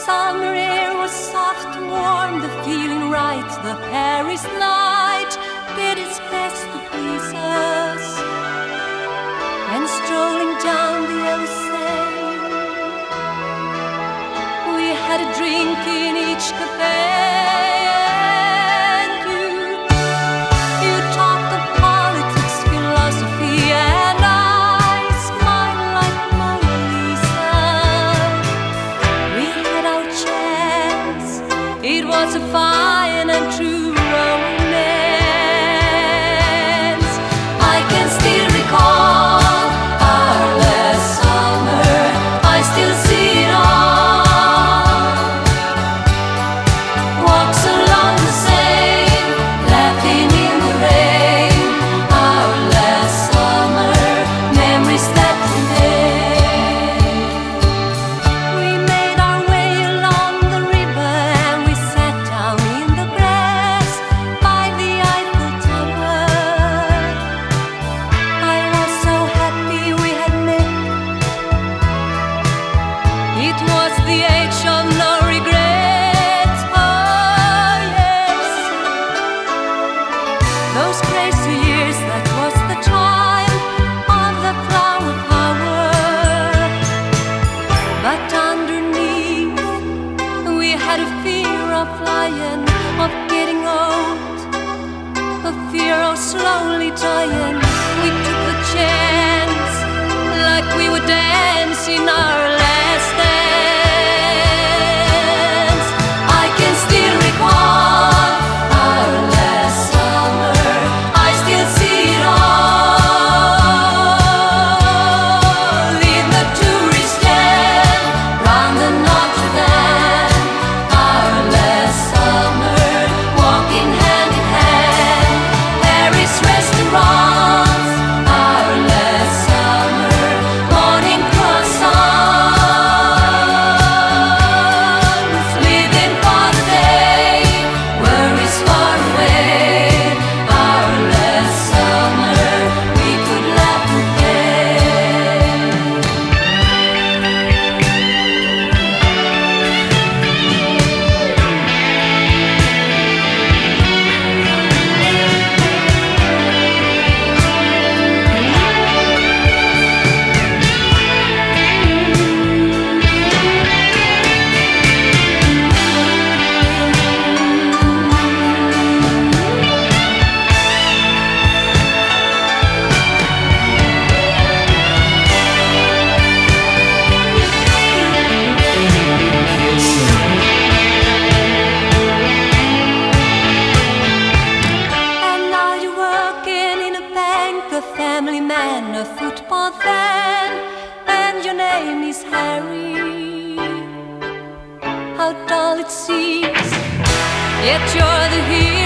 summer air was soft, warm, the feeling right. The Paris night did its best to please us. And strolling down the Elysee, we had a drink in each cafe. And you talked of politics, philosophy, and I smiled like Mona Lisa. We had our chance. It was a fine and true romance. I can still recall our last summer. I still see it all. Walks along the Seine, laughing in the rain. Our last summer, memories that we made. We made our way along the river and we sat down in the grass by the Eiffel Tower. I was so happy we had met. It was the age of no regrets. Oh yes, those crazy years, that was the time of the flower power. But underneath, we had a fear of flying, of getting old, a fear of slowly dying. We took a chance, like we were dancing our last dance. I can still recall our last summer. I still see it all in the tourist stand round the Notre Dame. Our last summer, walking hand in hand, Paris restaurants. Our last summer, morning croissants, living for the day, worries far away. Our last summer, we could laugh and play. And now you're working in a bank, a family man, a football fan, and your name is Harry. How dull it seems, yet you're the hero.